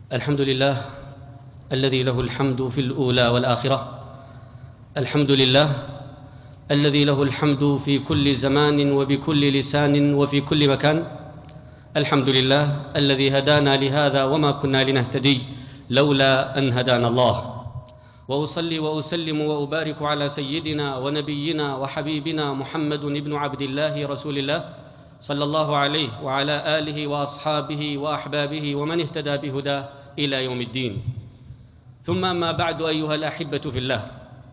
الحمد لله الذي له الحمد في الأولى والآخرة. الحمد لله الذي له الحمد في كل زمان وبكل لسان وفي كل مكان. الحمد لله الذي هدانا لهذا وما كنا لنهتدي لولا أن هدانا الله. وأصلي وأسلم وأبارك على سيدنا ونبينا وحبيبنا محمد بن عبد الله رسول الله صلى الله عليه وعلى آله وأصحابه وأحبابه ومن اهتدى بهداه إلى يوم الدين. ثم ما بعد، أيها الأحبة في الله،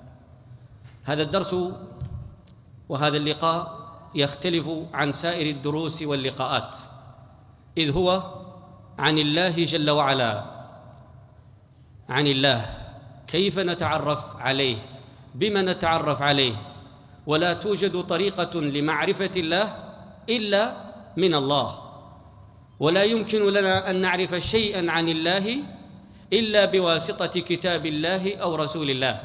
هذا الدرس وهذا اللقاء يختلف عن سائر الدروس واللقاءات، إذ هو عن الله جل وعلا، عن الله، كيف نتعرف عليه، بما نتعرف عليه. ولا توجد طريقة لمعرفة الله إلا من الله، ولا يمكن لنا أن نعرف شيئا عن الله إلا بواسطة كتاب الله أو رسول الله.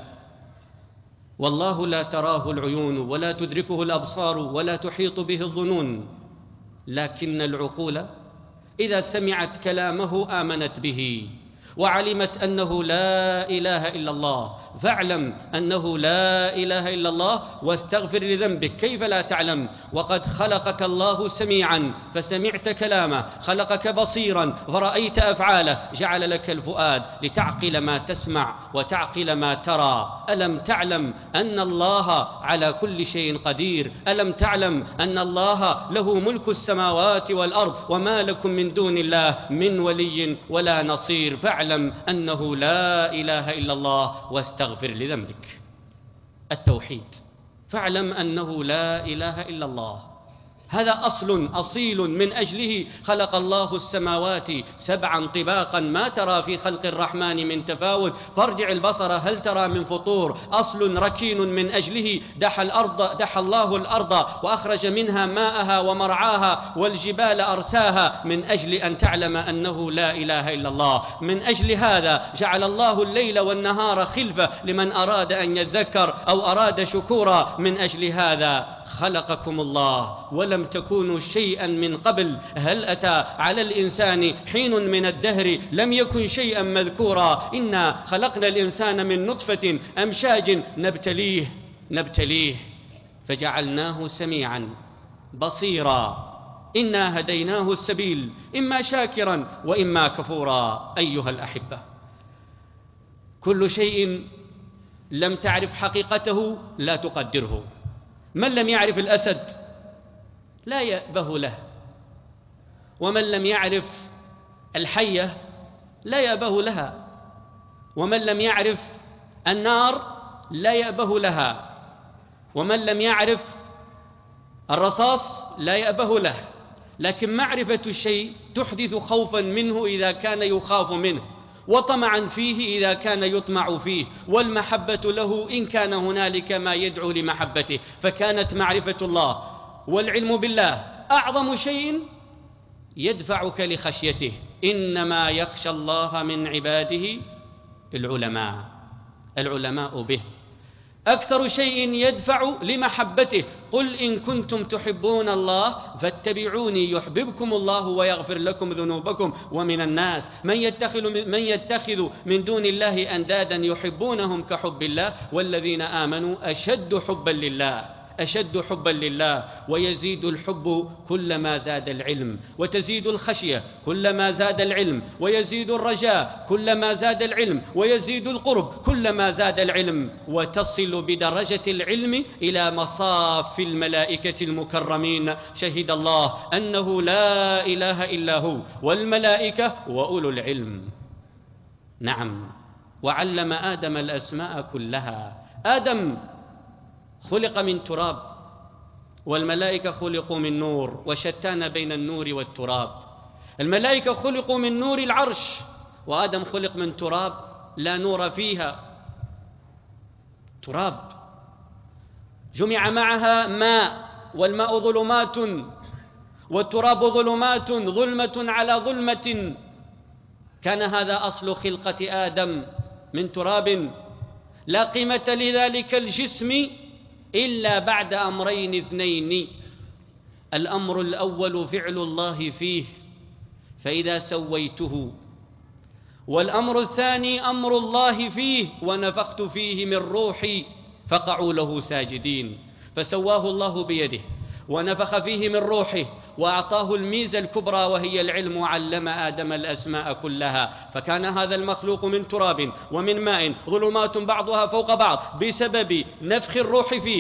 والله لا تراه العيون ولا تدركه الأبصار ولا تحيط به الظنون، لكن العقول إذا سمعت كلامه آمنت به وعلمت أنه لا إله إلا الله. فاعلم أنه لا إله إلا الله واستغفر لذنبك. كيف لا تعلم وقد خلقك الله سميعا فسمعت كلامه، خلقك بصيرا فرأيت أفعاله، جعل لك الفؤاد لتعقل ما تسمع وتعقل ما ترى. ألم تعلم أن الله على كل شيء قدير؟ ألم تعلم أن الله له ملك السماوات والأرض وما لكم من دون الله من ولي ولا نصير؟ فاعلم أنه لا إله إلا الله واستغفر لذنبك. التوحيد، فاعلم أنه لا إله إلا الله. هذا أصل أصيل من أجله خلق الله السماوات سبعا طباقا، ما ترى في خلق الرحمن من تفاوت، فارجع البصر هل ترى من فطور. أصل ركين من أجله دحى الله الأرض وأخرج منها ماءها ومرعاها والجبال أرساها من أجل أن تعلم أنه لا إله إلا الله. من أجل هذا جعل الله الليل والنهار خلفة لمن أراد أن يذكر أو أراد شكورا. من أجل هذا خلقكم الله ولم تكونوا شيئا من قبل. هل أتى على الإنسان حين من الدهر لم يكن شيئا مذكورا؟ إنا خلقنا الإنسان من نطفة أمشاج نبتليه فجعلناه سميعا بصيرا. إنا هديناه السبيل إما شاكرا وإما كفورا. أيها الأحبة، كل شيء لم تعرف حقيقته لا تقدره. من لم يعرف الأسد لا يأبه له، ومن لم يعرف الحية لا يأبه لها، ومن لم يعرف النار لا يأبه لها، ومن لم يعرف الرصاص لا يأبه له. لكن معرفة الشيء تحدث خوفا منه إذا كان يخاف منه، وطمعا فيه إذا كان يطمع فيه، والمحبة له إن كان هنالك ما يدعو لمحبته. فكانت معرفة الله والعلم بالله أعظم شيء يدفعك لخشيته. إنما يخشى الله من عباده العلماء به. أكثر شيء يدفع لمحبته. قل إن كنتم تحبون الله فاتبعوني يحببكم الله ويغفر لكم ذنوبكم. ومن الناس من يتخذ من دون الله أندادا يحبونهم كحب الله والذين آمنوا أشد حبا لله. ويزيد الحب كلما زاد العلم، وتزيد الخشية كلما زاد العلم، ويزيد الرجاء كلما زاد العلم، ويزيد القرب كلما زاد العلم، وتصل بدرجة العلم إلى مصاف الملائكة المكرمين. شهد الله أنه لا إله إلا هو والملائكة وأولو العلم. نعم، وعلم آدم الأسماء كلها. آدم خلق من تراب، والملائكة خلقوا من نور، وشتان بين النور والتراب. الملائكة خلقوا من نور العرش، وآدم خلق من تراب لا نور فيها، تراب جمع معها ماء، والماء ظلمات والتراب ظلمات، ظلمة على ظلمة. كان هذا أصل خلقة آدم من تراب. لا قيمة لذلك الجسم إلا بعد أمرين اثنين. الأمر الأول فعل الله فيه، فإذا سويته والأمر الثاني أمر الله فيه: ونفخت فيه من روحي فقعوا له ساجدين. فسواه الله بيده ونفخ فيه من روحه وأعطاه الميزة الكبرى وهي العلم، وعلم آدم الأسماء كلها. فكان هذا المخلوق من تراب ومن ماء، ظلمات بعضها فوق بعض، بسبب نفخ الروح فيه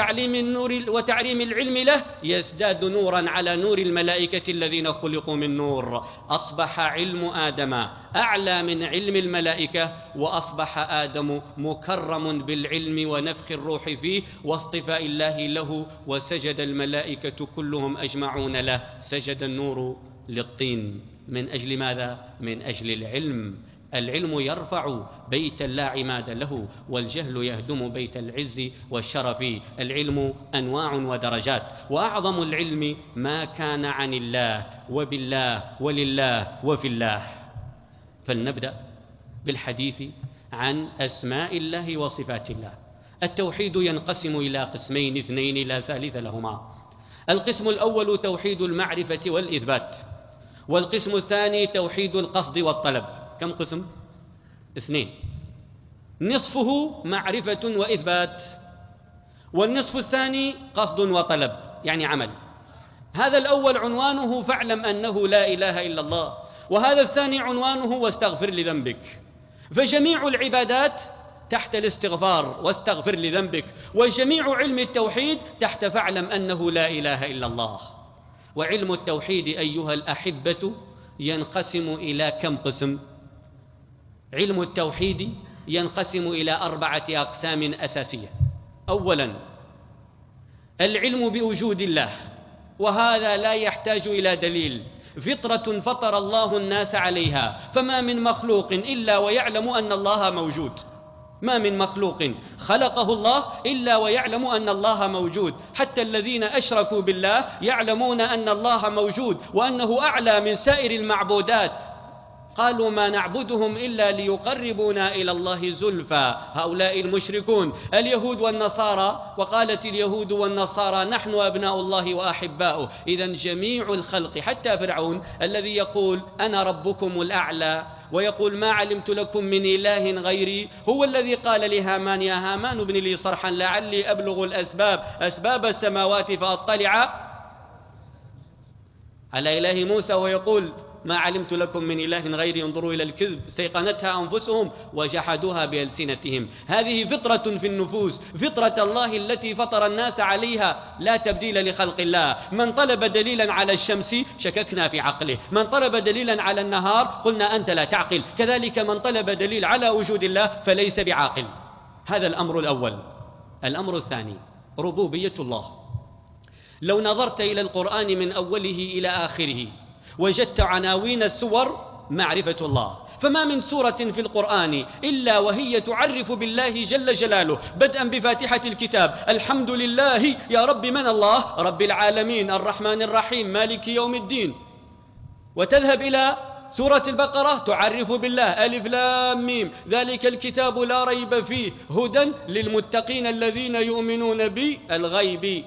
وتعليم العلم له يزداد نورا على نور الملائكة الذين خلقوا من نور. أصبح علم آدم أعلى من علم الملائكة، وأصبح آدم مكرم بالعلم ونفخ الروح فيه واصطفاء الله له، وسجد الملائكة كلهم أجمعون له. سجد النور للطين. من أجل ماذا؟ من أجل العلم. العلم يرفع بيتا لا عماد له، والجهل يهدم بيت العز والشرف. العلم أنواع ودرجات، وأعظم العلم ما كان عن الله وبالله ولله وفي الله. فلنبدأ بالحديث عن أسماء الله وصفات الله. التوحيد ينقسم إلى قسمين اثنين لا ثالث لهما. القسم الأول توحيد المعرفة والإثبات، والقسم الثاني توحيد القصد والطلب. كم قسم؟ اثنين. نصفه معرفة وإثبات، والنصف الثاني قصد وطلب، يعني عمل. هذا الأول عنوانه فاعلم أنه لا إله إلا الله، وهذا الثاني عنوانه واستغفر لذنبك. فجميع العبادات تحت الاستغفار واستغفر لذنبك، وجميع علم التوحيد تحت فاعلم أنه لا إله إلا الله. وعلم التوحيد أيها الأحبة ينقسم إلى كم قسم؟ علم التوحيد ينقسم إلى 4 أقسام أساسية. أولا العلم بوجود الله، وهذا لا يحتاج إلى دليل، فطرة فطر الله الناس عليها، فما من مخلوق إلا ويعلم أن الله موجود. ما من مخلوق خلقه الله إلا ويعلم أن الله موجود. حتى الذين أشركوا بالله يعلمون أن الله موجود وأنه أعلى من سائر المعبودات. قالوا ما نعبدهم إلا ليقربونا إلى الله زلفى. هؤلاء المشركون اليهود والنصارى، وقالت اليهود والنصارى نحن أبناء الله وأحباؤه. إذن جميع الخلق حتى فرعون الذي يقول أنا ربكم الأعلى ويقول ما علمت لكم من إله غيري، هو الذي قال لهامان يا هامان ابن لي صرحا لعلي أبلغ أسباب السماوات فأطلع على إله موسى، ويقول ما علمت لكم من إله غيري انظروا إلى الكذب استيقنتها أنفسهم وجحدوها بألسنتهم. هذه فطرة في النفوس، فطرة الله التي فطر الناس عليها، لا تبديل لخلق الله. من طلب دليلا على الشمس شككنا في عقله، من طلب دليلا على النهار قلنا أنت لا تعقل، كذلك من طلب دليل على وجود الله فليس بعاقل. هذا الأمر الأول. الأمر الثاني ربوبية الله. لو نظرت إلى القرآن من أوله إلى آخره وجدت عناوين السور معرفة الله، فما من سورة في القرآن إلا وهي تعرف بالله جل جلاله، بدءا بفاتحة الكتاب الحمد لله يا رب من الله رب العالمين الرحمن الرحيم مالك يوم الدين، وتذهب إلى سورة البقرة تعرف بالله ألف لام ميم ذلك الكتاب لا ريب فيه هدى للمتقين الذين يؤمنون بالغيب.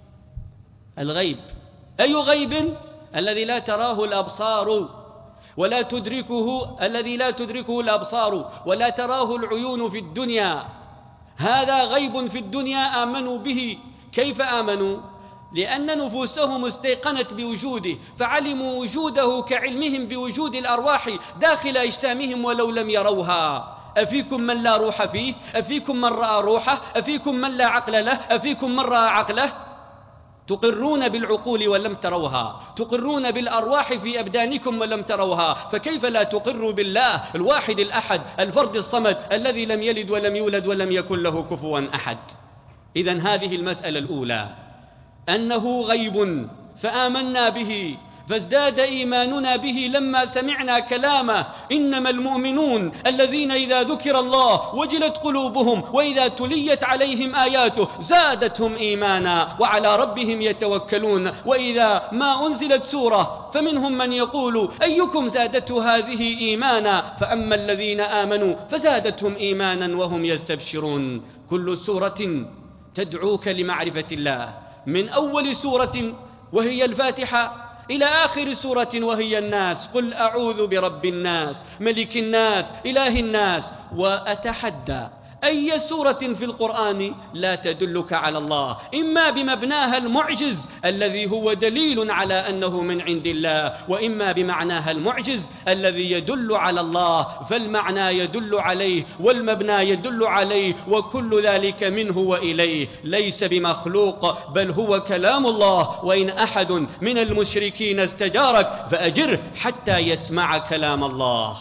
الغيب أي غيب؟ الذي لا تراه الأبصار ولا تدركه، الذي لا تدركه الأبصار ولا تراه العيون في الدنيا. هذا غيب في الدنيا آمنوا به. كيف آمنوا؟ لأن نفوسهم استيقنت بوجوده، فعلموا وجوده كعلمهم بوجود الأرواح داخل أجسامهم ولو لم يروها. أفيكم من لا روح فيه؟ أفيكم من رأى روحه؟ أفيكم من لا عقل له؟ أفيكم من رأى عقله؟ تقرون بالعقول ولم تروها، تقرون بالأرواح في أبدانكم ولم تروها، فكيف لا تقروا بالله الواحد الأحد الفرد الصمد الذي لم يلد ولم يولد ولم يكن له كفوا أحد؟ إذن هذه المسألة الأولى، أنه غيب فآمنا به، فازداد إيماننا به لما سمعنا كلامه. إنما المؤمنون الذين إذا ذكر الله وجلت قلوبهم وإذا تليت عليهم آياته زادتهم إيمانا وعلى ربهم يتوكلون. وإذا ما أنزلت سورة فمنهم من يقول أيكم زادته هذه إيمانا، فأما الذين آمنوا فزادتهم إيمانا وهم يستبشرون. كل سورة تدعوك لمعرفة الله، من أول سورة وهي الفاتحة إلى آخر سورة وهي الناس. قل أعوذ برب الناس ملك الناس إله الناس. وأتحدى أي سورة في القرآن لا تدلك على الله، إما بمبناها المعجز الذي هو دليل على أنه من عند الله، وإما بمعناها المعجز الذي يدل على الله، فالمعنى يدل عليه والمبنى يدل عليه، وكل ذلك منه وإليه، ليس بمخلوق بل هو كلام الله. وإن أحد من المشركين استجارك فأجره حتى يسمع كلام الله.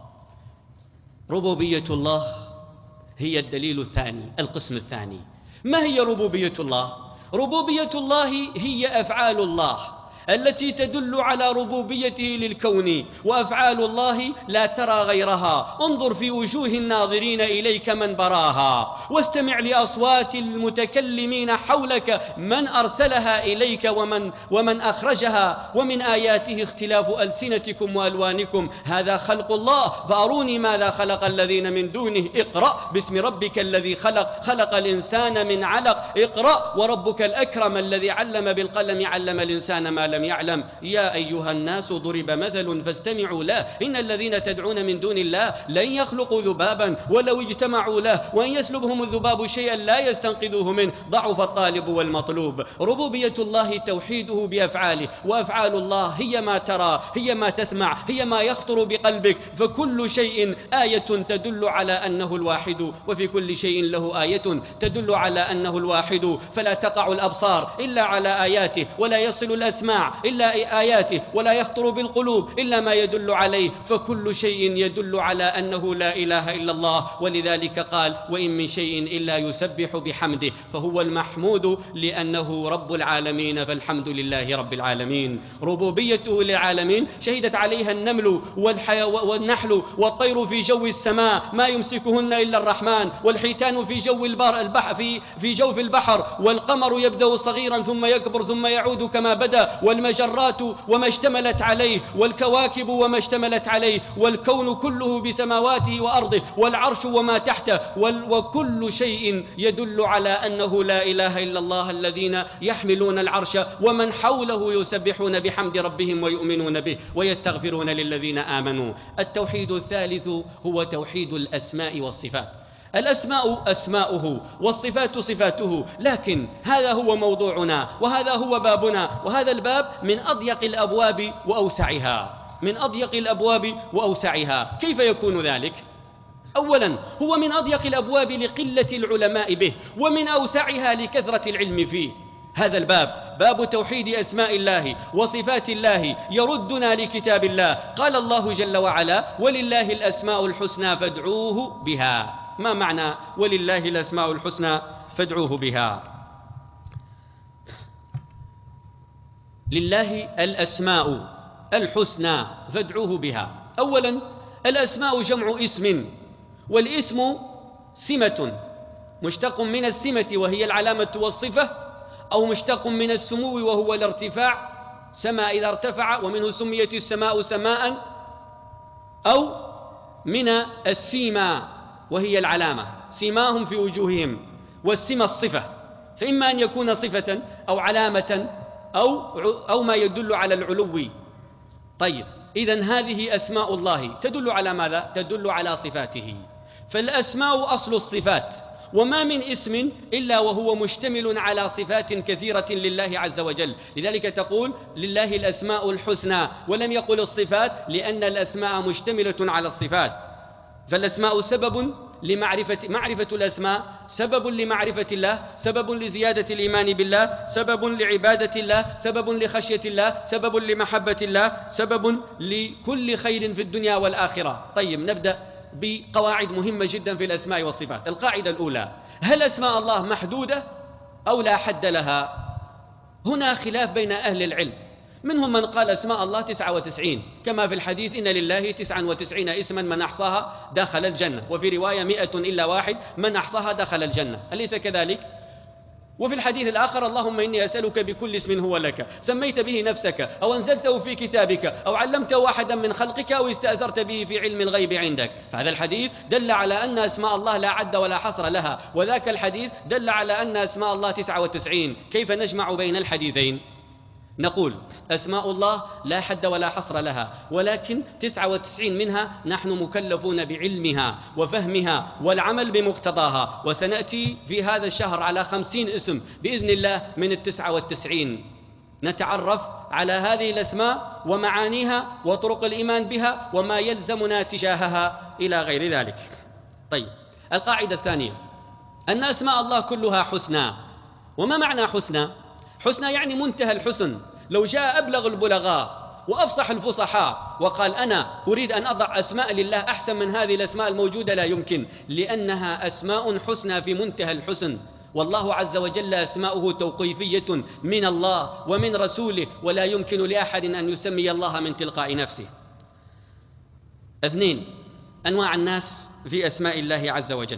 ربوبية الله هي الدليل الثاني، القسم الثاني. ما هي ربوبية الله؟ ربوبية الله هي أفعال الله التي تدل على ربوبيته للكون، وأفعال الله لا ترى غيرها. انظر في وجوه الناظرين إليك من براها، واستمع لأصوات المتكلمين حولك من أرسلها إليك ومن أخرجها. ومن آياته اختلاف ألسنتكم وألوانكم، هذا خلق الله فأروني ماذا خلق الذين من دونه. اقرأ باسم ربك الذي خلق الإنسان من علق. اقرأ وربك الأكرم الذي علم بالقلم علم الإنسان ما لم يعلم. يا أيها الناس ضرب مثل فاستمعوا له، إن الذين تدعون من دون الله لن يخلقوا ذبابا ولو اجتمعوا له، وإن يسلبهم الذباب شيئا لا يستنقذوه منه، ضعف الطالب والمطلوب. ربوبية الله توحيده بأفعاله، وأفعال الله هي ما ترى، هي ما تسمع، هي ما يخطر بقلبك. فكل شيء آية تدل على أنه الواحد، وفي كل شيء له آية تدل على أنه الواحد. فلا تقع الأبصار إلا على آياته، ولا يصل الأسماع إلا آياته، ولا يخطر بالقلوب إلا ما يدل عليه. فكل شيء يدل على أنه لا إله إلا الله. ولذلك قال: وإن من شيء إلا يسبح بحمده. فهو المحمود لأنه رب العالمين، فالحمد لله رب العالمين. ربوبيته للعالمين شهدت عليها النمل والنحل والطير في جو السماء، ما يمسكهن إلا الرحمن، والحيتان في جو البحر في جوف البحر، والقمر يبدأ صغيرا ثم يكبر ثم يعود كما بدأ، والمجرات وما اشتملت عليه، والكواكب وما اشتملت عليه، والكون كله بسماواته وأرضه، والعرش وما تحته، وكل شيء يدل على أنه لا إله إلا الله الذين يحملون العرش ومن حوله يسبحون بحمد ربهم ويؤمنون به ويستغفرون للذين آمنوا. التوحيد الثالث هو توحيد الأسماء والصفات. الأسماء أسماؤه والصفات صفاته، لكن هذا هو موضوعنا وهذا هو بابنا، وهذا الباب من أضيق الأبواب وأوسعها، من أضيق الأبواب وأوسعها. كيف يكون ذلك؟ أولا، هو من أضيق الأبواب لقلة العلماء به، ومن أوسعها لكثرة العلم فيه. هذا الباب باب توحيد أسماء الله وصفات الله يردنا لكتاب الله. قال الله جل وعلا: ولله الأسماء الحسنى فادعوه بها. ما معنى ولله الأسماء الحسنى فادعوه بها؟ لله الأسماء الحسنى فادعوه بها. أولا، الأسماء جمع اسم، والاسم سمة، مشتق من السمة وهي العلامة والصفة، أو مشتق من السمو وهو الارتفاع، سما إذا ارتفع، ومنه سميت السماء سماء، أو من السيما وهي العلامة، سيماهم في وجوههم، والسمة الصفة، فإما أن يكون صفة أو علامة أو ما يدل على العلو. طيب، إذن هذه أسماء الله تدل على ماذا؟ تدل على صفاته. فالأسماء أصل الصفات، وما من اسم إلا وهو مشتمل على صفات كثيرة لله عز وجل. لذلك تقول لله الأسماء الحسنى، ولم يقل الصفات، لأن الأسماء مشتملة على الصفات. فالأسماء سبب معرفة الأسماء سبب لمعرفة الله، سبب لزيادة الإيمان بالله، سبب لعبادة الله، سبب لخشية الله، سبب لمحبة الله، سبب لكل خير في الدنيا والآخرة. طيب، نبدأ بقواعد مهمة جدا في الأسماء والصفات. القاعدة الأولى: هل أسماء الله محدودة أو لا حد لها؟ هنا خلاف بين أهل العلم، منهم من قال أسماء الله 99 كما في الحديث: إن لله 99 اسما من أحصاها دخل الجنة، وفي رواية 100 إلا واحد من أحصاها دخل الجنة، أليس كذلك؟ وفي الحديث الآخر: اللهم إني أسألك بكل اسم هو لك سميت به نفسك أو أنزلته في كتابك أو علمته أحدا من خلقك أو استأثرت به في علم الغيب عندك. فهذا الحديث دل على أن أسماء الله لا عد ولا حصر لها، وذاك الحديث دل على أن أسماء الله 99. كيف نجمع بين الحديثين؟ نقول أسماء الله لا حد ولا حصر لها، ولكن 99 منها نحن مكلفون بعلمها وفهمها والعمل بمقتضاها، وسنأتي في هذا الشهر على 50 اسم بإذن الله من 99. نتعرف على هذه الأسماء ومعانيها وطرق الإيمان بها وما يلزمنا تجاهها إلى غير ذلك. طيب، القاعدة الثانية أن أسماء الله كلها حسنى. وما معنى حسنى؟ حسنى يعني منتهى الحسن. لو جاء أبلغ البلغاء وأفصح الفصحاء وقال أنا أريد أن أضع أسماء لله أحسن من هذه الأسماء الموجودة، لا يمكن، لأنها أسماء حسنى في منتهى الحسن. والله عز وجل أسماؤه توقيفية من الله ومن رسوله، ولا يمكن لأحد أن يسمي الله من تلقاء نفسه. 2. أنواع الناس في أسماء الله عز وجل.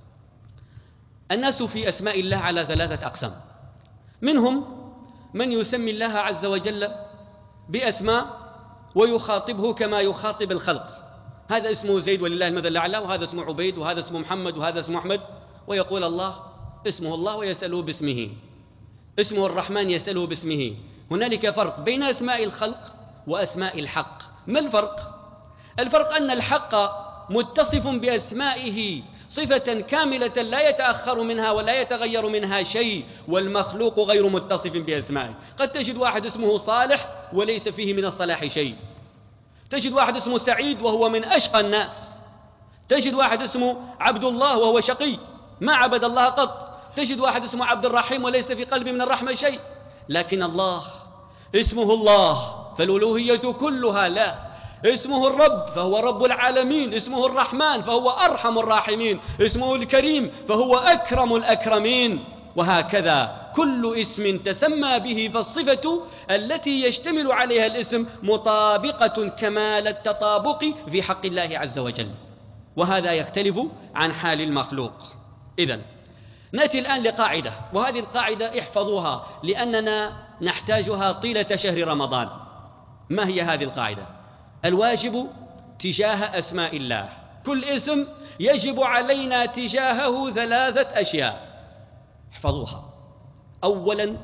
الناس في أسماء الله على 3 أقسام. منهم من يسمي الله عز وجل بأسماء ويخاطبه كما يخاطب الخلق، هذا اسمه زيد ولله المثل الأعلى، وهذا اسمه عبيد، وهذا اسمه محمد، وهذا اسمه أحمد، ويقول الله اسمه الله ويسأله باسمه، اسمه الرحمن يسأله باسمه. هنالك فرق بين أسماء الخلق وأسماء الحق. ما الفرق؟ الفرق أن الحق متصف بأسمائه صفة كاملة لا يتأخر منها ولا يتغير منها شيء، والمخلوق غير متصف بأسمائه. قد تجد واحد اسمه صالح وليس فيه من الصلاح شيء، تجد واحد اسمه سعيد وهو من أشقى الناس، تجد واحد اسمه عبد الله وهو شقي ما عبد الله قط، تجد واحد اسمه عبد الرحيم وليس في قلبه من الرحمة شيء. لكن الله اسمه الله فالألوهية كلها لا، اسمه الرب فهو رب العالمين، اسمه الرحمن فهو أرحم الراحمين، اسمه الكريم فهو أكرم الأكرمين، وهكذا كل اسم تسمى به فالصفة التي يشتمل عليها الاسم مطابقة كمال التطابق في حق الله عز وجل، وهذا يختلف عن حال المخلوق. إذن نأتي الآن لقاعدة، وهذه القاعدة احفظوها لأننا نحتاجها طيلة شهر رمضان. ما هي هذه القاعدة؟ الواجب تجاه أسماء الله، كل اسم يجب علينا تجاهه 3 أشياء، احفظوها. أولا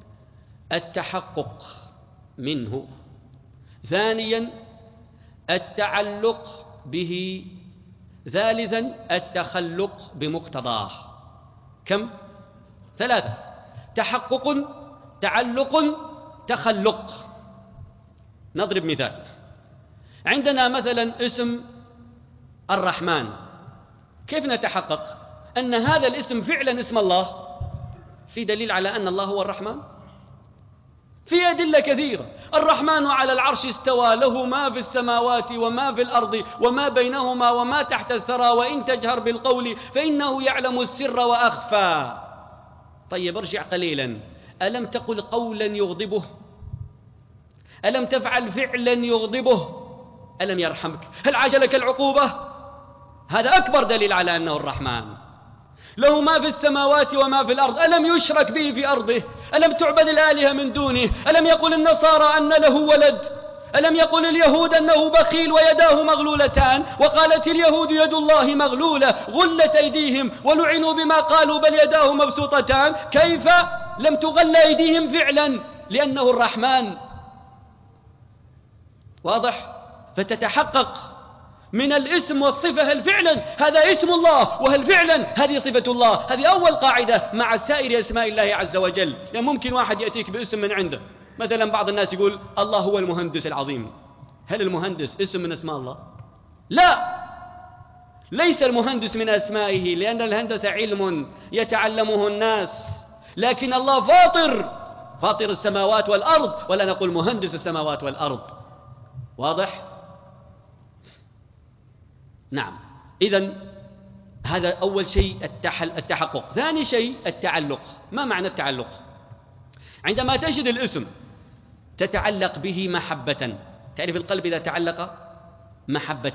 التحقق منه، ثانيا التعلق به، ثالثا التخلق بمقتضاه. كم؟ 3: تحقق، تعلق، تخلق. نضرب مثال. عندنا مثلا اسم الرحمن، كيف نتحقق أن هذا الاسم فعلا اسم الله؟ في دليل على أن الله هو الرحمن؟ في أدلة كثيرة. الرحمن على العرش استوى، له ما في السماوات وما في الأرض وما بينهما وما تحت الثرى، وإن تجهر بالقول فإنه يعلم السر وأخفى. طيب ارجع قليلا، ألم تقل قولا يغضبه؟ ألم تفعل فعلا يغضبه؟ ألم يرحمك؟ هل عجلك العقوبة؟ هذا أكبر دليل على أنه الرحمن. له ما في السماوات وما في الأرض، ألم يشرك به في أرضه؟ ألم تعبد الآلهة من دونه؟ ألم يقل النصارى أن له ولد؟ ألم يقل اليهود أنه بخيل ويداه مغلولتان؟ وقالت اليهود يد الله مغلولة غلت أيديهم ولعنوا بما قالوا بل يداه مبسوطتان. كيف لم تغل أيديهم فعلا؟ لأنه الرحمن. واضح؟ فتتحقق من الاسم والصفة، هل فعلا هذا اسم الله وهل فعلا هذه صفة الله. هذه أول قاعدة مع سائر أسماء الله عز وجل. يعني ممكن واحد يأتيك باسم من عنده، مثلا بعض الناس يقول الله هو المهندس العظيم. هل المهندس اسم من أسماء الله؟ لا، ليس المهندس من أسمائه، لأن الهندسة علم يتعلمه الناس، لكن الله فاطر السماوات والأرض، ولا نقول مهندس السماوات والأرض. واضح؟ نعم. إذن هذا أول شيء التحقق. ثاني شيء التعلق. ما معنى التعلق؟ عندما تجد الاسم تتعلق به محبة. تعرف القلب إذا تعلق محبة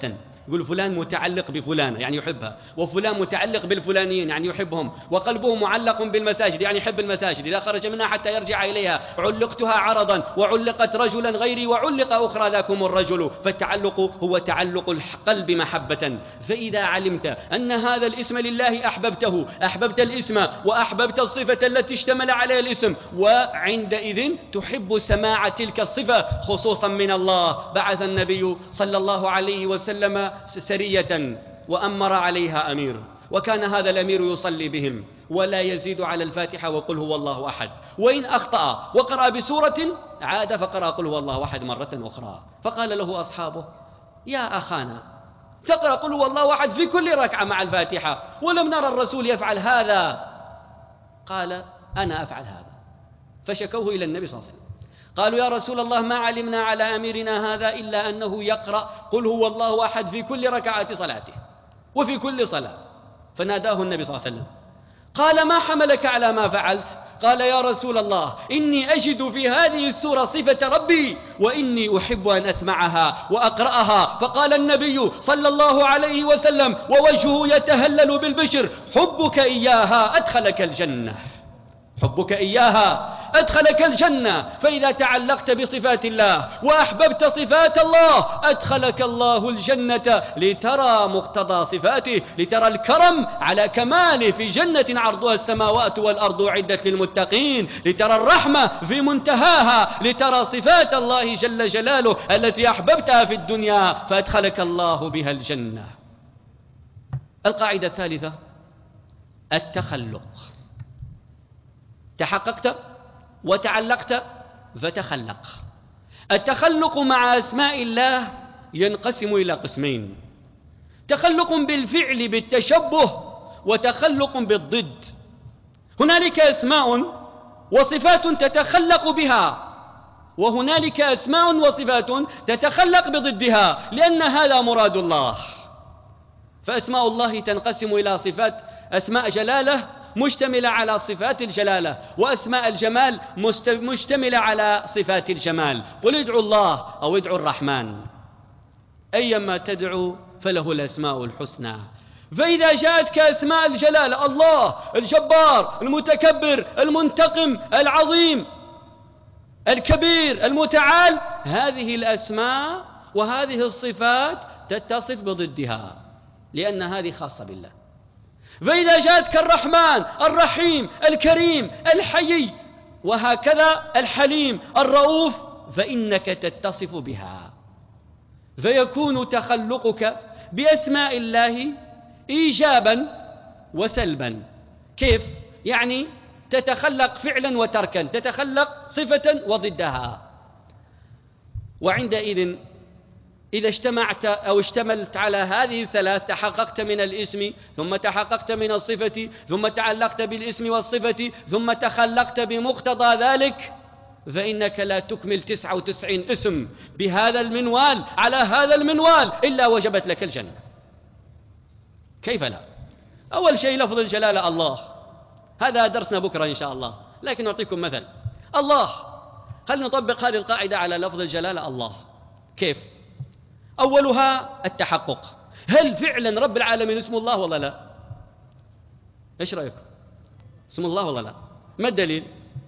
يقول فلان متعلق بفلان يعني يحبها، وفلان متعلق بالفلانيين يعني يحبهم، وقلبه معلق بالمساجد يعني يحب المساجد، إذا خرج منها حتى يرجع إليها. علقتها عرضا وعلقت رجلا غيري وعلق أخرى ذاكم الرجل. فالتعلق هو تعلق القلب محبة. فإذا علمت أن هذا الاسم لله أحببته، أحببت الاسم وأحببت الصفة التي اشتمل عليها الاسم، وعندئذ تحب سماع تلك الصفة خصوصا من الله. بعث النبي صلى الله عليه وسلم سرية وأمر عليها أمير، وكان هذا الأمير يصلي بهم ولا يزيد على الفاتحة وقل هو الله أحد، وإن أخطأ وقرأ بسورة عاد فقرأ قل هو الله أحد مرة أخرى. فقال له أصحابه: يا أخانا، تقرأ قل هو الله أحد في كل ركعة مع الفاتحة ولم نرى الرسول يفعل هذا. قال: أنا أفعل هذا. فشكوه إلى النبي صلى الله عليه وسلم، قالوا: يا رسول الله، ما علمنا على أميرنا هذا إلا أنه يقرأ قل هو الله أحد في كل ركعات صلاته وفي كل صلاة. فناداه النبي صلى الله عليه وسلم قال: ما حملك على ما فعلت؟ قال: يا رسول الله، إني أجد في هذه السورة صفة ربي وإني أحب أن أسمعها وأقرأها. فقال النبي صلى الله عليه وسلم ووجهه يتهلل بالبشر: حبك إياها أدخلك الجنة، حبك إياها أدخلك الجنة. فإذا تعلقت بصفات الله وأحببت صفات الله أدخلك الله الجنة لترى مقتضى صفاته، لترى الكرم على كماله في جنة عرضها السماوات والأرض أعدت للمتقين، لترى الرحمة في منتهاها، لترى صفات الله جل جلاله التي أحببتها في الدنيا فأدخلك الله بها الجنة. القاعدة الثالثة: التخلق. تحققت وتعلقت فتخلق. التخلق مع أسماء الله ينقسم إلى قسمين: تخلق بالفعل بالتشبه، وتخلق بالضد. هنالك أسماء وصفات تتخلق بها، وهنالك أسماء وصفات تتخلق بضدها، لأن هذا مراد الله. فأسماء الله تنقسم إلى صفات: أسماء جلالة مشتملة على صفات الجلالة، وأسماء الجمال مشتملة على صفات الجمال. قل ادعوا الله أو ادعوا الرحمن، أيما تدعو فله الأسماء الحسنى. فإذا جاءتك أسماء الجلالة: الله الجبار المتكبر المنتقم العظيم الكبير المتعال، هذه الأسماء وهذه الصفات تتصف بضدها، لأن هذه خاصة بالله. فإذا جاءتك الرحمن الرحيم الكريم الحيي وهكذا الحليم الرؤوف، فإنك تتصف بها. فيكون تخلقك بأسماء الله إيجابا وسلبا. كيف؟ يعني تتخلق فعلا وتركا، تتخلق صفة وضدها. وعندئذ إذا اجتمعت أو اشتملت على هذه الثلاث، تحققت من الاسم، ثم تحققت من الصفة، ثم تعلقت بالاسم والصفة، ثم تخلقت بمقتضى ذلك، فإنك لا تكمل 99 اسم بهذا المنوال على هذا المنوال إلا وجبت لك الجنة. كيف لا؟ أول شيء لفظ الجلالة الله، هذا درسنا بكرة إن شاء الله، لكن أعطيكم مثل. الله، خلينا نطبق هذه القاعدة على لفظ الجلالة الله. كيف؟ أولها التحقق. هل فعلا رب العالمين اسم الله ولا لا؟ إيش رأيكم؟ اسم الله ولا لا؟ ما الدليل؟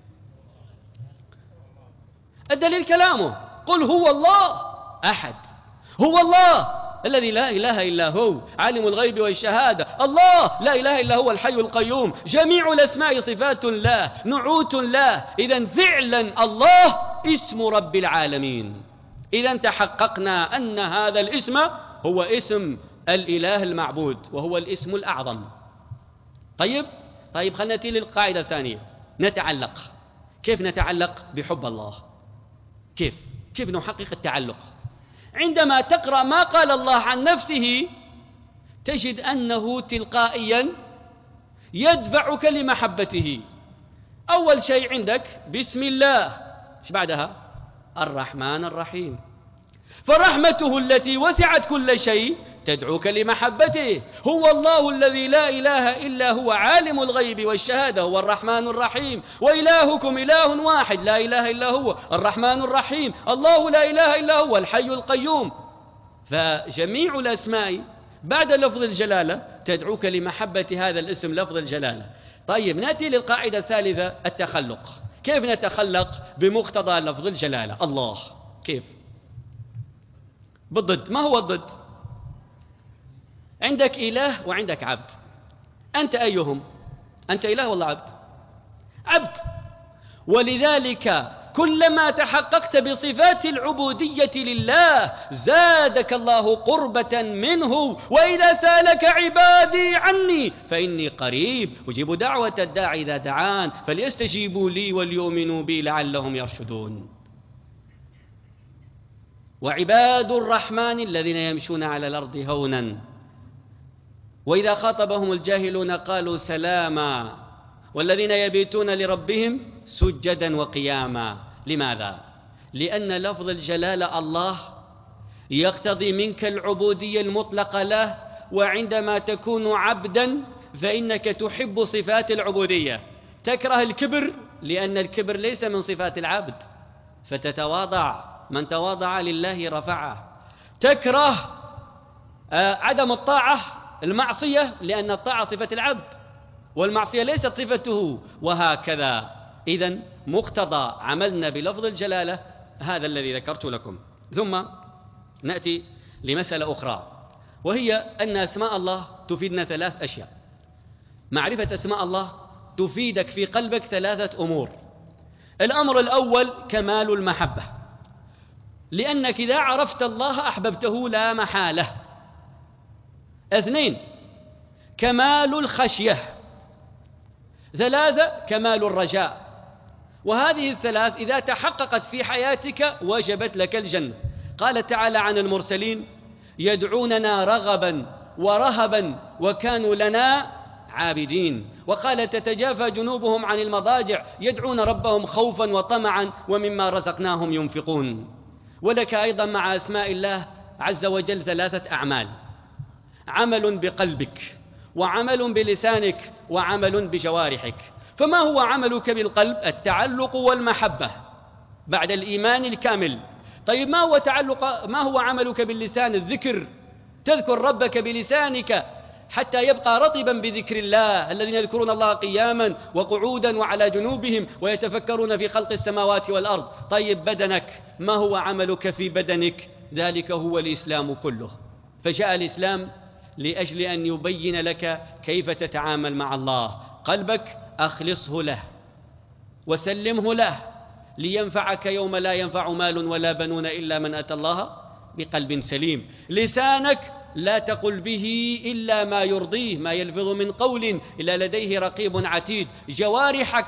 الدليل كلامه: قل هو الله أحد، هو الله الذي لا إله إلا هو عالم الغيب والشهادة، الله لا إله إلا هو الحي القيوم. جميع الأسماء صفات الله، نعوت الله. إذن فعلا الله اسم رب العالمين. إذن تحققنا أن هذا الاسم هو اسم الإله المعبود، وهو الاسم الأعظم. طيب خلينا نأتي للقاعدة الثانية: نتعلق. كيف نتعلق بحب الله؟ كيف نحقق التعلق؟ عندما تقرأ ما قال الله عن نفسه تجد أنه تلقائيا يدفعك لمحبته. أول شيء عندك بسم الله، إيش بعدها؟ الرحمن الرحيم. فرحمته التي وسعت كل شيء تدعوك لمحبته. هو الله الذي لا إله إلا هو عالم الغيب والشهادة، هو الرحمن الرحيم. وإلهكم إله واحد لا إله إلا هو الرحمن الرحيم. الله لا إله إلا هو الحي القيوم. فجميع الأسماء بعد لفظ الجلالة تدعوك لمحبة هذا الاسم لفظ الجلالة. طيب نأتي للقاعدة الثالثة، التخلق. كيف نتخلق بمقتضى لفظ الجلالة؟ الله كيف؟ بالضد. ما هو الضد؟ عندك إله وعندك عبد، أنت أيهم؟ أنت إله ولا عبد؟ عبد. ولذلك كلما تحققت بصفات العبودية لله زادك الله قربة منه. وإذا سألك عبادي عني فإني قريب أجيب دعوة الداعي إذا دعان فليستجيبوا لي وليؤمنوا بي لعلهم يرشدون. وعباد الرحمن الذين يمشون على الأرض هونا وإذا خاطبهم الجاهلون قالوا سلاما والذين يبيتون لربهم سجدا وقياما. لماذا؟ لأن لفظ الجلالة الله يقتضي منك العبودية المطلقة له، وعندما تكون عبدا فإنك تحب صفات العبودية. تكره الكبر لأن الكبر ليس من صفات العبد فتتواضع، من تواضع لله رفعه. تكره عدم الطاعة المعصية لأن الطاعة صفة العبد والمعصية ليست صفته، وهكذا. إذن مقتضى عملنا بلفظ الجلالة هذا الذي ذكرت لكم. ثم نأتي لمسألة أخرى، وهي أن أسماء الله تفيدنا ثلاث أشياء. معرفة أسماء الله تفيدك في قلبك ثلاثة أمور. الأمر الأول كمال المحبة، لأنك إذا عرفت الله أحببته لا محالة. اثنين كمال الخشية. ثلاثة كمال الرجاء. وهذه الثلاث إذا تحققت في حياتك وجبت لك الجنة. قال تعالى عن المرسلين يدعوننا رغبا ورهبا وكانوا لنا عابدين. وقال تتجافى جنوبهم عن المضاجع يدعون ربهم خوفا وطمعا ومما رزقناهم ينفقون. ولك أيضا مع أسماء الله عز وجل ثلاثة أعمال: عمل بقلبك وعمل بلسانك وعمل بجوارحك. فما هو عملك بالقلب؟ التعلق والمحبة بعد الإيمان الكامل. طيب ما هو عملك باللسان؟ الذكر، تذكر ربك بلسانك حتى يبقى رطبا بذكر الله، الذين يذكرون الله قياما وقعودا وعلى جنوبهم ويتفكرون في خلق السماوات والأرض. طيب بدنك، ما هو عملك في بدنك؟ ذلك هو الإسلام كله. فجاء الإسلام لأجل أن يبين لك كيف تتعامل مع الله. قلبك أخلصه له وسلمه له لينفعك يوم لا ينفع مال ولا بنون إلا من أتى الله بقلب سليم. لسانك لا تقل به إلا ما يرضيه، ما يلفظ من قول إلا لديه رقيب عتيد. جوارحك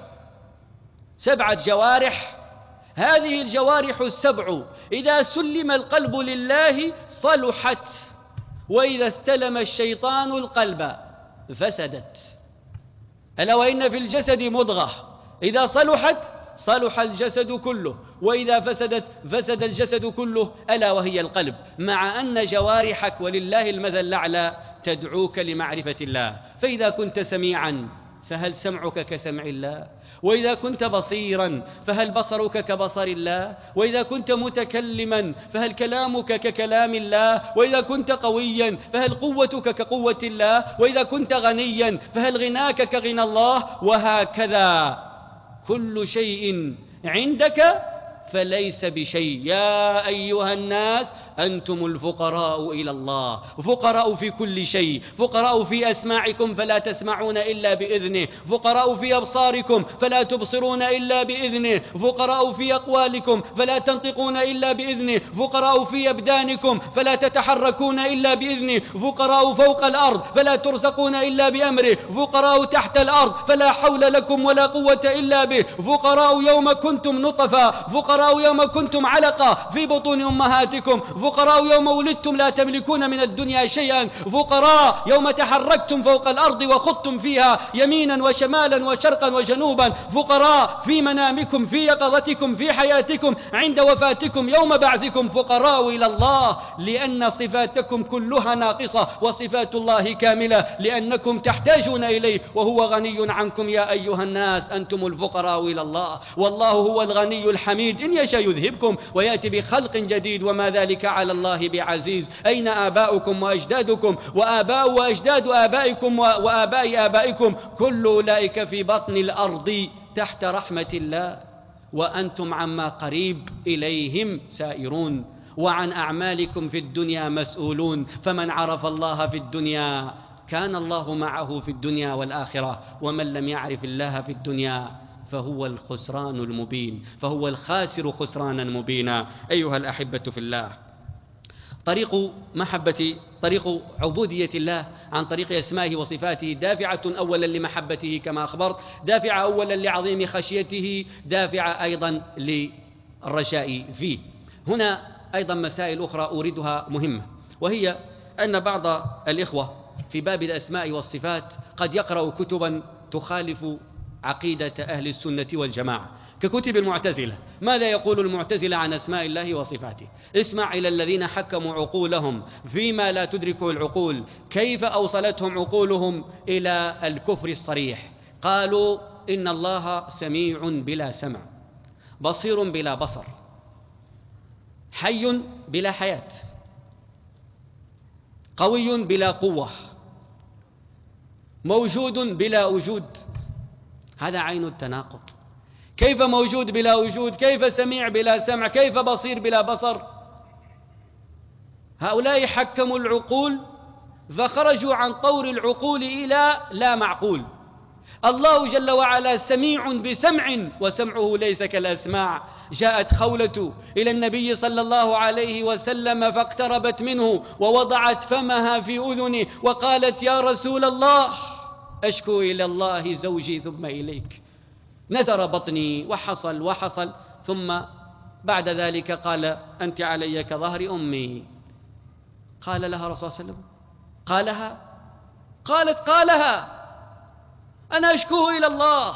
سبعة جوارح. هذه الجوارح السبع إذا سلم القلب لله صلحت، وإذا استلم الشيطان القلب فسدت. ألا وإن في الجسد مضغة إذا صلحت صلح الجسد كله، وإذا فسدت فسد الجسد كله، ألا وهي القلب. مع أن جوارحك ولله المثل الأعلى تدعوك لمعرفة الله. فإذا كنت سميعا فهل سمعك كسمع الله؟ وإذا كنت بصيرا فهل بصرك كبصر الله؟ وإذا كنت متكلما فهل كلامك ككلام الله؟ وإذا كنت قويا فهل قوتك كقوة الله؟ وإذا كنت غنيا فهل غناك كغنى الله؟ وهكذا كل شيء عندك فليس بشيء. يا أيها الناس أنتم الفقراء إلى الله. فقراء في كل شيء. فقراء في أسماعكم فلا تسمعون إلا بإذنه. فقراء في أبصاركم فلا تبصرون إلا بإذنه. فقراء في أقوالكم فلا تنطقون إلا بإذنه. فقراء في أبدانكم فلا تتحركون إلا بإذنه. فقراء فوق الأرض فلا ترزقون إلا بأمره. فقراء تحت الأرض فلا حول لكم ولا قوة إلا به. فقراء يوم كنتم نطفا. فقراء يوم كنتم علقا في بطون أمهاتكم. فقراء يوم ولدتم لا تملكون من الدنيا شيئا. فقراء يوم تحركتم فوق الأرض وخضتم فيها يمينا وشمالا وشرقا وجنوبا. فقراء في منامكم في يقظتكم في حياتكم عند وفاتكم يوم بعثكم. فقراء إلى الله لأن صفاتكم كلها ناقصة وصفات الله كاملة، لأنكم تحتاجون إليه وهو غني عنكم. يا أيها الناس أنتم الفقراء إلى الله والله هو الغني الحميد. إن يشاء يذهبكم ويأتي بخلق جديد وما ذلك على الله بعزيز. أين آباؤكم وأجدادكم وآباء وأجداد آبائكم وآباء آبائكم؟ كل أولئك في بطن الأرض تحت رحمة الله، وأنتم عما قريب إليهم سائرون، وعن أعمالكم في الدنيا مسؤولون. فمن عرف الله في الدنيا كان الله معه في الدنيا والآخرة، ومن لم يعرف الله في الدنيا فهو الخسران المبين، فهو الخاسر خسرانا مبينا. أيها الأحبة في الله، طريق عبودية الله عن طريق أسمائه وصفاته دافعة أولا لمحبته كما أخبرت، دافعة أولا لعظيم خشيته، دافعة أيضا للرجاء فيه. هنا أيضا مسائل أخرى أوردها مهمة، وهي أن بعض الإخوة في باب الأسماء والصفات قد يقرأ كتبا تخالف عقيدة أهل السنة والجماعة ككتب المعتزلة. ماذا يقول المعتزلة عن أسماء الله وصفاته؟ اسمع إلى الذين حكموا عقولهم فيما لا تدركه العقول، كيف أوصلتهم عقولهم إلى الكفر الصريح. قالوا إن الله سميع بلا سمع، بصير بلا بصر، حي بلا حياة، قوي بلا قوة، موجود بلا وجود. هذا عين التناقض. كيف موجود بلا وجود؟ كيف سميع بلا سمع؟ كيف بصير بلا بصر؟ هؤلاء حكموا العقول فخرجوا عن طور العقول إلى لا معقول. الله جل وعلا سميع بسمع، وسمعه ليس كالأسماع. جاءت خولة إلى النبي صلى الله عليه وسلم فاقتربت منه ووضعت فمها في أذنه وقالت: يا رسول الله، أشكو إلى الله زوجي ثم إليك. نثر بطني وحصل، ثم بعد ذلك قال: أنت علي كظهر أمي. قال لها رسول الله صلى الله عليه وسلم: قالها أنا أشكوه إلى الله.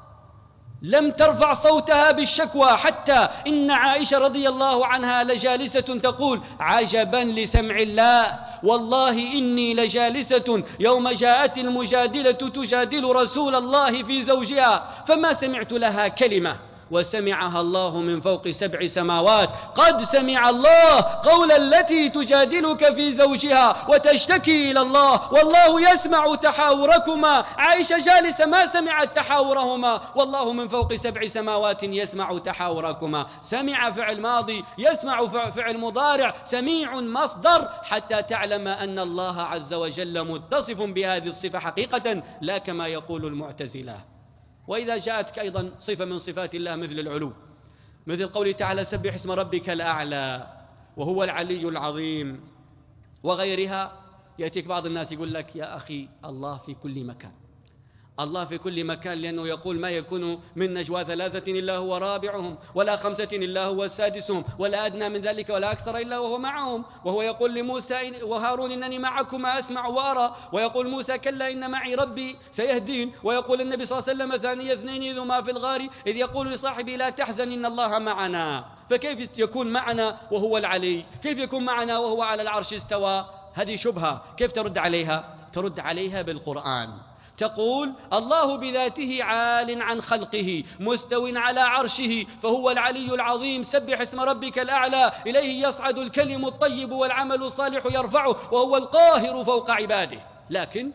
لم ترفع صوتها بالشكوى، حتى إن عائشة رضي الله عنها لجالسة تقول: عجبا لسمع الله، والله إني لجالسة يوم جاءت المجادلة تجادل رسول الله في زوجها فما سمعت لها كلمة، وسمعها الله من فوق 7 سماوات. قد سمع الله قول التي تجادلك في زوجها وتشتكي إلى الله، والله يسمع تحاوركما. عائشة جالسة ما سمعت تحاورهما، والله من فوق 7 سماوات يسمع تحاوركما. سمع فعل ماضي، يسمع فعل مضارع، سميع مصدر، حتى تعلم أن الله عز وجل متصف بهذه الصفة حقيقة، لا كما يقول المعتزلة. وإذا جاءتك أيضا صفة من صفات الله مثل العلو، مثل قوله تعالى: سبح اسم ربك الأعلى وهو العلي العظيم، وغيرها، يأتيك بعض الناس يقول لك: يا أخي، الله في كل مكان، الله في كل مكان، لأنه يقول: ما يكون من نجوى 3 إلا هو رابعهم، ولا 5 إلا هو سادسهم، ولا أدنى من ذلك ولا أكثر إلا وهو معهم. وهو يقول لموسى وهارون: إنني معكما أسمع وأرى. ويقول موسى: كلا إن معي ربي سيهدين. ويقول النبي صلى الله عليه وسلم: ثاني اثنين إذ هما في الغار إذ يقول لصاحبه: لا تحزن إن الله معنا. فكيف يكون معنا وهو العلي؟ كيف يكون معنا وهو على العرش استوى؟ هذه شبهة. كيف ترد عليها؟ ترد عليها بالقرآن، تقول: الله بذاته عال عن خلقه مستو على عرشه، فهو العلي العظيم. سبح اسم ربك الأعلى، إليه يصعد الكلم الطيب والعمل الصالح يرفعه، وهو القاهر فوق عباده. لكن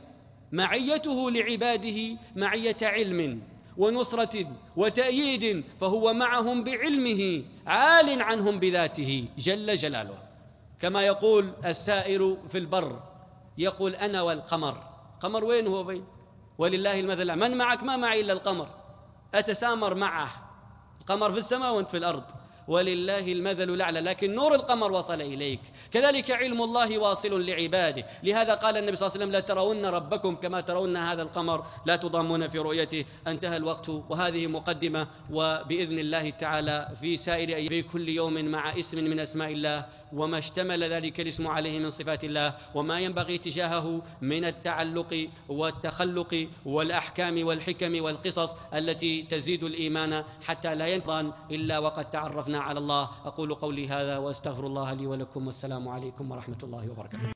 معيته لعباده معية علم ونصرة وتأييد، فهو معهم بعلمه عال عنهم بذاته جل جلاله. كما يقول السائر في البر، يقول: أنا والقمر. قمر وين هو بين؟ ولله المثل. من معك؟ ما معي إلا القمر، أتسامر معه. القمر في السماء وانت في الأرض، ولله المثل الأعلى، لكن نور القمر وصل إليك. كذلك علم الله واصل لعباده. لهذا قال النبي صلى الله عليه وسلم: لا ترون ربكم كما ترون هذا القمر لا تضامون في رؤيته. انتهى الوقت، وهذه مقدمة، وبإذن الله تعالى في سائر أيام في كل يوم مع اسم من أسماء الله وما اشتمل ذلك الاسم عليه من صفات الله، وما ينبغي تجاهه من التعلق والتخلق والأحكام والحكم والقصص التي تزيد الإيمان حتى لا ينظن إلا وقد تعرفنا على الله. أقول قولي هذا وأستغفر الله لي ولكم، والسلام عليكم ورحمة الله وبركاته.